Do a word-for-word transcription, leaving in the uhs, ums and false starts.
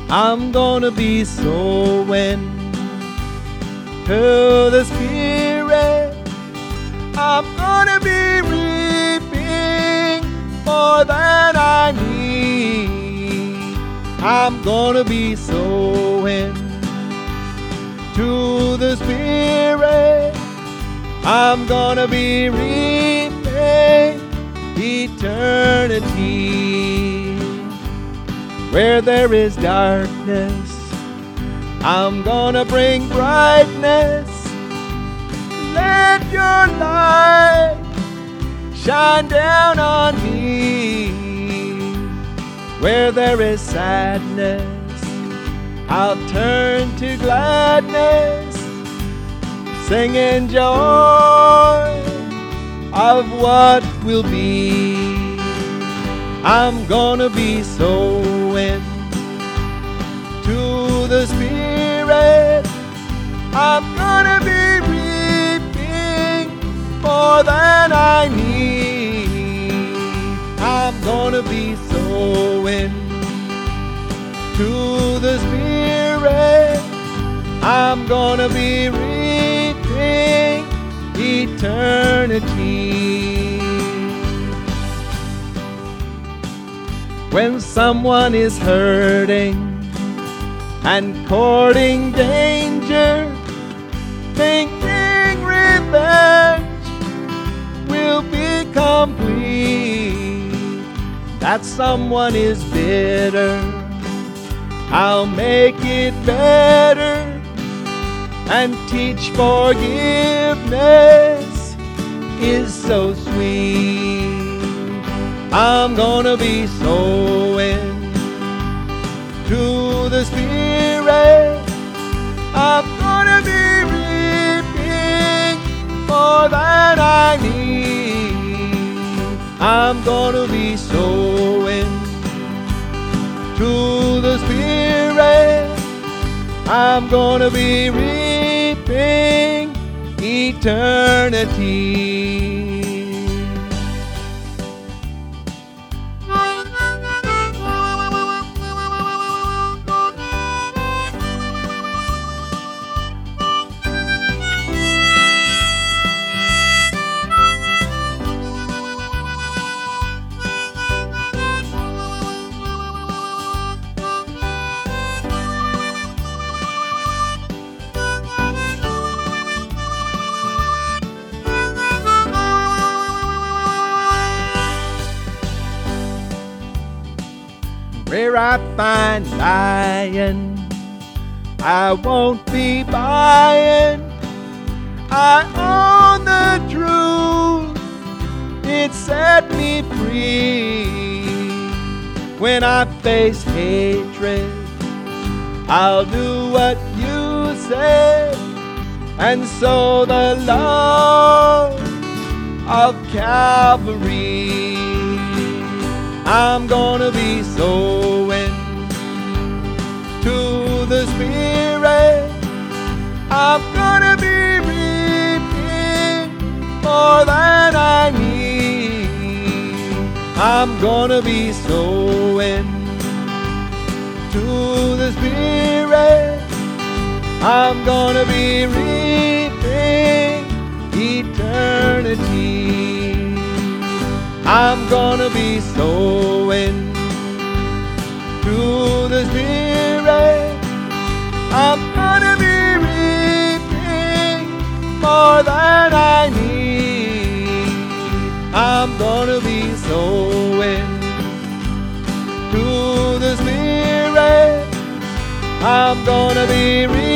I'm gonna be sowing to the Spirit. I'm gonna be reaping more than I need. I'm gonna be sowing to the Spirit. I'm gonna be reaping eternity. Where there is darkness, I'm gonna bring brightness. Let your light shine down on me. Where there is sadness, I'll turn to gladness, singing joy of what will be. I'm gonna be sowing to the Spirit. I'm gonna be reaping more than I need. I'm gonna be sowing to the Spirit. I'm gonna be reaping eternity. When someone is hurting and courting danger, thinking revenge will be complete, that someone is bitter, I'll make it better and teach forgiveness is so sweet. I'm gonna be sowing to the Spirit. I'm gonna be reaping more than I need. I'm gonna be sowing to the Spirit. I'm gonna be reaping eternity. Where I find lying, I won't be buying. I own the truth, it set me free. When I face hatred, I'll do what you say, and so the love of Calvary. I'm gonna be sowing to the Spirit. I'm gonna be reaping more than I need. I'm gonna be sowing to the Spirit. I'm gonna be reaping eternity. I'm gonna be sowing to the Spirit. I'm gonna be reaping more than I need. I'm gonna be sowing to the Spirit. I'm gonna be reaping